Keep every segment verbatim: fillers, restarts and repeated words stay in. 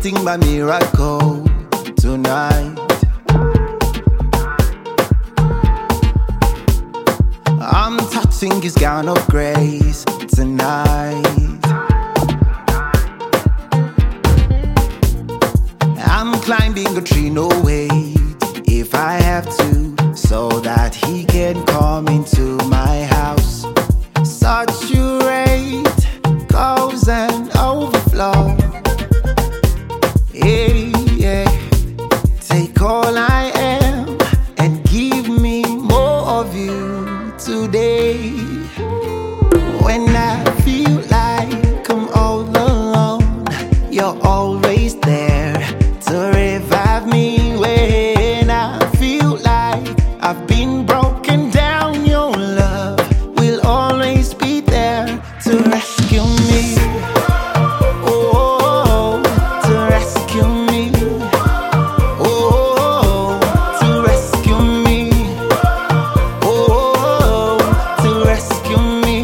waiting by miracle tonight. I'm touching his gown of grace tonight. I'm climbing a tree, no wait, if I have to, so that he can come into my house. Saturate, cause and overflow. Yeah, yeah. Take all I am and give me more of you today. When I feel like I'm all alone, you're always there to revive me. When I feel like I've been broken down, your love will always be there to rescue me. Oh, to rescue me. Oh, to rescue me. Oh, to rescue me.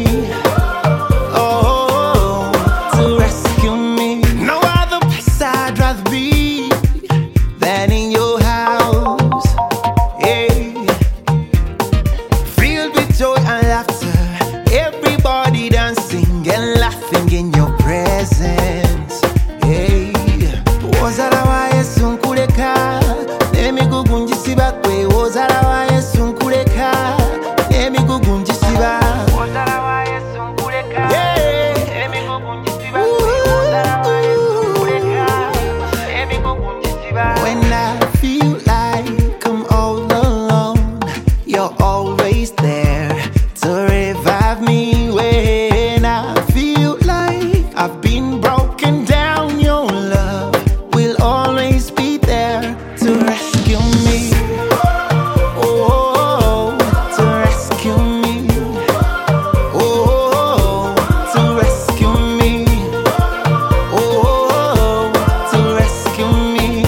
Oh, to rescue me. No other place I'd rather be than in your house. Yeah. Filled with joy and laughter, everybody dancing and laughing in your presence. Hey, wozala wa Yesu nkuleka, emigugu njisiba kwe. Wozala wa Yesu nkuleka, emigugu njisiba. Wozala wa Yesu nkuleka, emigugu njisiba kwe. Wozala wa Yesu nkuleka, emigugu njisiba. When I feel like I'm all alone, you're always there to revive me. When I feel like I've been broken down, your love will always be there to rescue me. Oh, to rescue me. Oh, to rescue me. Oh, to rescue me.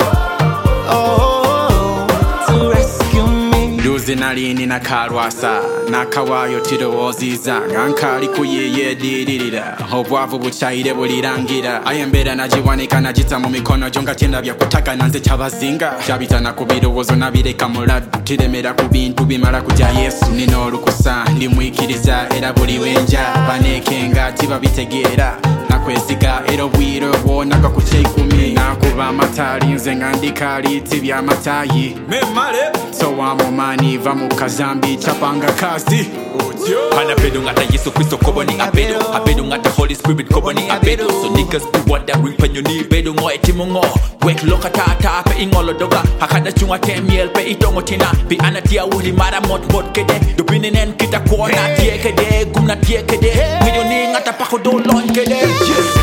Oh, to rescue me. Duzi nalini nakalwasa nakawayo tirowooziza nga nkali kuyiyedirira obwavu bukyayire bulirangira ayembera nagiwanika nagita mu mikono gyo nga kyendabya kutagana nze kyabazinga kyabitana ku birowoozo nabireka muladdu tiremera ku bintu bimala kujya Yesu nina olukusa ndimwikiriza era buli wenja banekenga tibabitegeera nakwesiga era obwire obwonaga ku kyeikumi nakuba amataali nze nga ndikaali tibyamatayi memale so wamumani va mu kazambi chapanga kazi Hanapedo ngata Yesu Kristo koboni apedo Apedo ngata Holy Spirit koboni apedo So niggas be wondering pen you need bedo ngo etimo ngo Wek loka tata pe ingolo doga Hakada chunga temiel pe itongo tina Bi anatia wuli mara mot mot kede Dubini nen kita kuona tie kede Gumna tie kede Milioni ngata pako do lon kede Yes.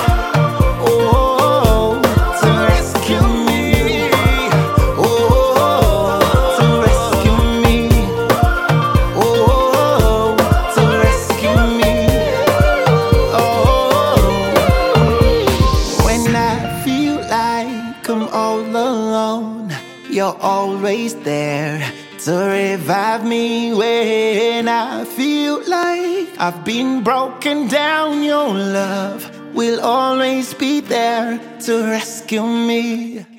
Oh, to rescue me. Oh, to rescue me. Oh, to rescue me. Oh, when I feel like I'm all alone, you're always there to revive me. When I feel like I've been broken down, your love will always be there to rescue me.